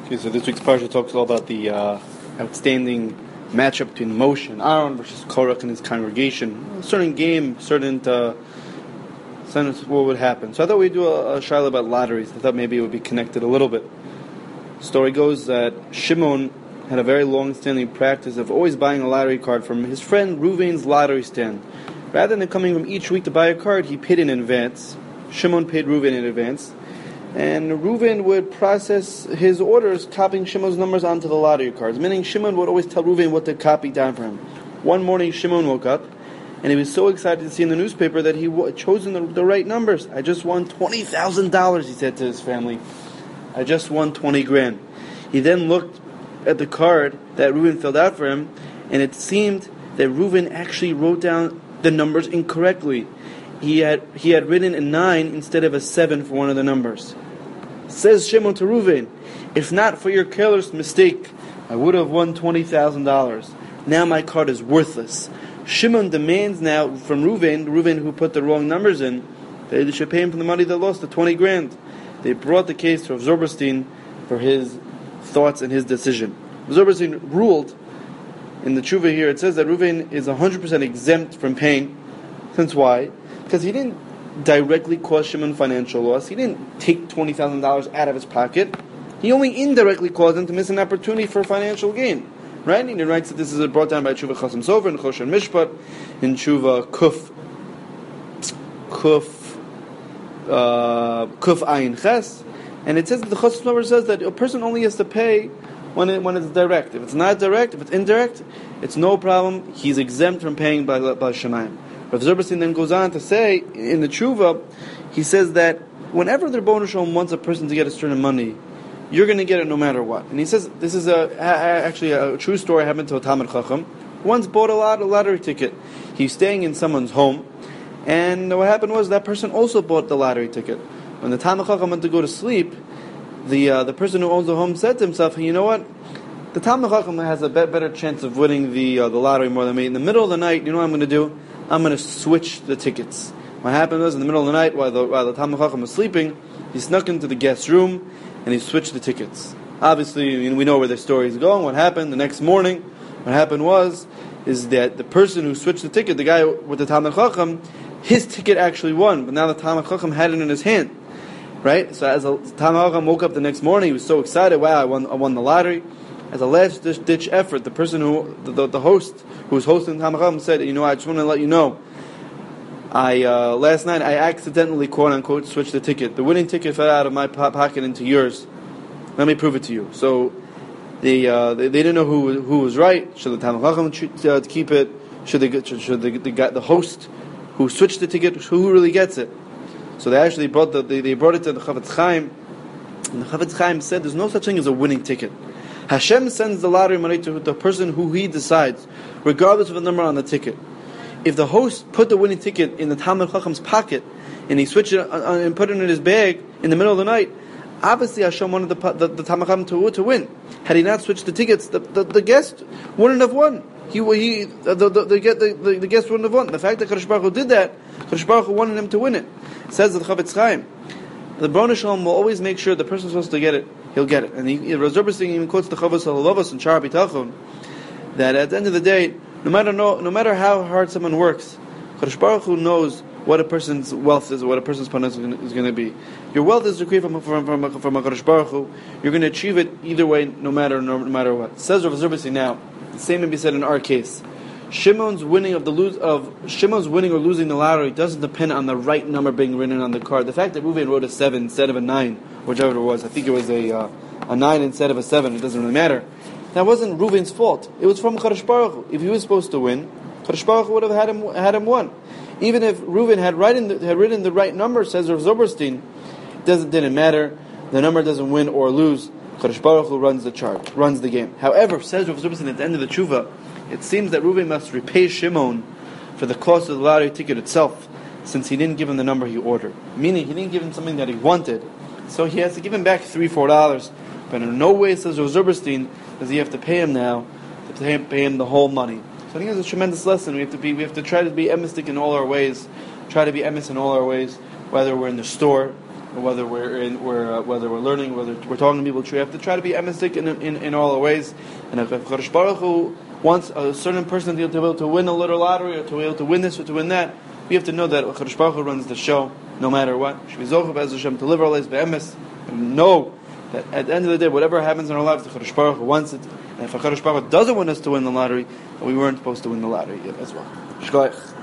Okay, so this week's parsha talks all about the outstanding matchup between Moshe and Aaron versus Korach and his congregation. A certain game, certain what would happen. So I thought we'd do a shiloh about lotteries. I thought maybe it would be connected a little bit. The story goes that Shimon had a very long-standing practice of always buying a lottery card from his friend Reuven's lottery stand. Rather than coming from each week to buy a card, he paid in advance. Shimon paid Reuven in advance. And Reuven would process his orders copying Shimon's numbers onto the lottery cards, meaning Shimon would always tell Reuven what to copy down for him. One morning Shimon woke up, and he was so excited to see in the newspaper that he had chosen the right numbers. I just won $20,000, he said to his family. I just won 20 grand. He then looked at the card that Reuven filled out for him, and it seemed that Reuven actually wrote down the numbers incorrectly. He had written a 9 instead of a 7 for one of the numbers. Says Shimon to Reuven, if not for your careless mistake, I would have won $20,000. Now my card is worthless. Shimon demands now from Reuven who put the wrong numbers in, that they should pay him for the money they lost, the 20 grand. They brought the case to Rav Zilberstein for his thoughts and his decision. Rav Zilberstein ruled, in the tshuva here, it says that Reuven is 100% exempt from paying. Since why? Because he didn't directly cause Shimon financial loss. He didn't take $20,000 out of his pocket. He only indirectly caused him to miss an opportunity for financial gain. Right? And he writes that this is brought down by Tshuva Chasam Sofer and Choshen Mishpat in Tshuva Kuf Ayin Ches. And it says that the Chasam Sofer says that a person only has to pay when it's direct. If it's not direct, if it's indirect, it's no problem. He's exempt from paying by Shemayim. Rav Zilberstein then goes on to say, in the Tshuva, he says that whenever the Rebbeinu Shalom wants a person to get a certain money, you're going to get it no matter what. And he says, this is actually a true story happened to a Talmid Chacham, who once bought a lottery ticket. He's staying in someone's home, and what happened was that person also bought the lottery ticket. When the Talmid Chacham went to go to sleep, the person who owns the home said to himself, you know what? The Talmid Chacham has a better chance of winning the lottery more than me. In the middle of the night, you know what I'm going to do? I'm going to switch the tickets. What happened was, in the middle of the night, while the Talmid Chacham was sleeping, he snuck into the guest room and he switched the tickets. Obviously, we know where the story is going. What happened the next morning? What happened is that the person who switched the ticket, the guy with the Talmid Chacham, his ticket actually won, but now the Talmid Chacham had it in his hand. Right? So as the Talmid Chacham woke up the next morning, he was so excited. Wow, I won the lottery. As a last-ditch effort, the person the host who was hosting the Talmid Chacham said, you know, I just want to let you know, last night I accidentally, quote-unquote, switched the ticket. The winning ticket fell out of my pocket into yours. Let me prove it to you. So they didn't know who was right. Should the Talmid Chacham keep it? Should the host who switched the ticket, who really gets it? So they actually brought it to the Chavetz Chaim, and the Chavetz Chaim said there's no such thing as a winning ticket. Hashem sends the lottery money to the person who he decides, regardless of the number on the ticket. If the host put the winning ticket in the Talmid Chacham's pocket, and he switched it and put it in his bag in the middle of the night, obviously Hashem wanted the Talmid Chacham to win. Had he not switched the tickets, the guest wouldn't have won. The guest wouldn't have won. The fact that Kadosh Baruch Hu did that, Kadosh Baruch Hu wanted him to win it. It says the Chavetz Chaim, the Rebbeinu Shalom will always make sure the person supposed to get it, he'll get it. And Rav Zilberstein even quotes the Chavos HaLevavos and Shar HaBitachon, that at the end of the day, no matter how hard someone works, Kadosh Baruch Hu knows what a person's wealth is, or what a person's panus is going to be. Your wealth is decreed from a Kadosh Baruch Hu. You're going to achieve it either way, no matter what. Says Rav Zilberstein now, the same may be said in our case. Shimon's winning or losing the lottery doesn't depend on the right number being written on the card. The fact that Reuven wrote a 7 instead of a 9, whichever it was, I think it was a 9 instead of a 7, it doesn't really matter. That wasn't Reuven's fault. It was from Kadosh Baruch Hu. If he was supposed to win, Kadosh Baruch Hu would have had him won. Even if Reuven had written the right number, says Rav Zilberstein, didn't matter. The number doesn't win or lose. Kadosh Baruch Hu runs the game. However, says Rav Zilberstein at the end of the tshuva, it seems that Reuven must repay Shimon for the cost of the lottery ticket itself, since he didn't give him the number he ordered. Meaning, he didn't give him something that he wanted, so he has to give him back $3-4. But in no way, says Rav Zilberstein, does he have to pay him now, to pay him the whole money. So I think it's a tremendous lesson. We have to try to be emistic in all our ways, whether we're in the store, whether whether we're learning, whether we're talking to people. We have to try to be emistic in all our ways. And if Kadosh Baruch Hu wants a certain person to be able to win a little lottery, or to be able to win this or to win that, we have to know that Kadosh Baruch Hu runs the show, no matter what. Should be zocheh b'ez Hashem to live our lives be'emes, and know that at the end of the day, whatever happens in our lives, the Kadosh Baruch Hu wants it. And if Kadosh Baruch Hu doesn't want us to win the lottery, we weren't supposed to win the lottery as well. Shkoyach.